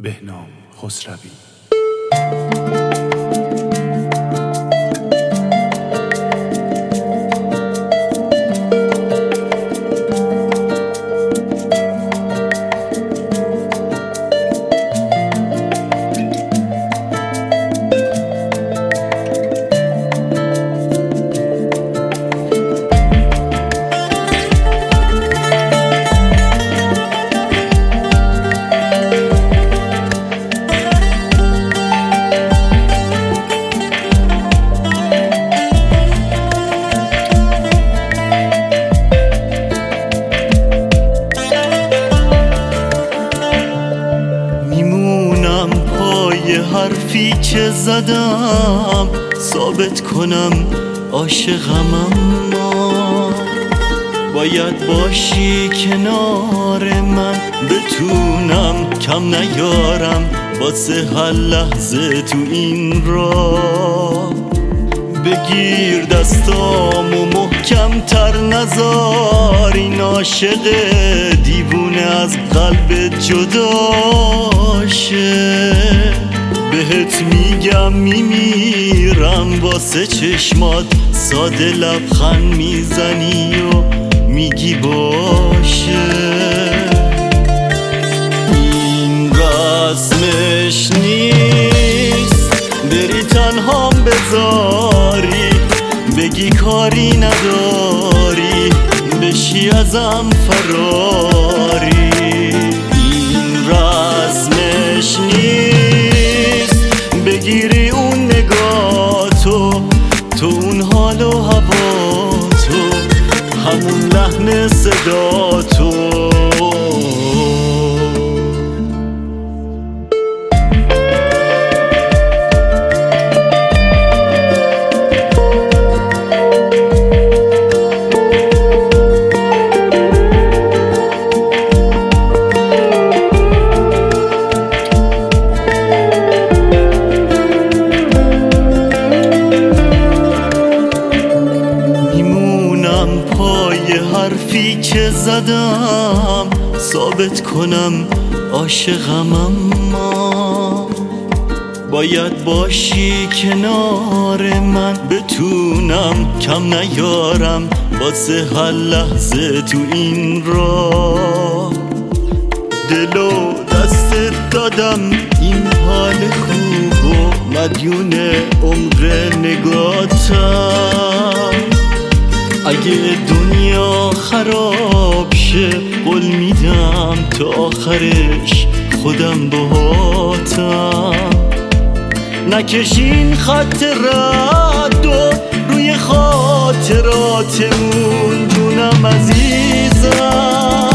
بهنام خسروی. حرفی که زدم ثابت کنم عاشقم، اما باید باشی کنار من، بتونم کم نیارم واسه هر لحظه تو این راه. بگیر دستامو محکم تر نذار، این عاشق دیوونه از قلب جداشه. بهت میگم میمیرم واسه چشمات، ساده لبخند میزنی و میگی باشه. این رسمش نیست بری تنهام بذاری، بگی کاری نداری بشی ازم فراری. این رسمش نیست بگیری اون نگاهتو، تو اون حال و هواتو، همون لحن صداتو. حرفی که زدم ثابت کنم عاشقم، اما باید باشی کنار من، بتونم کم نیارم واسه هر لحظه تو این راه. دلو دستت دادم این حال خوب و مدیون عمر نگاتم. اگه دنیا خراب شه قول میدم تا آخرش خودم باهاتم. نکشین خط رد و روی خاطراتمون جونم عزیزم.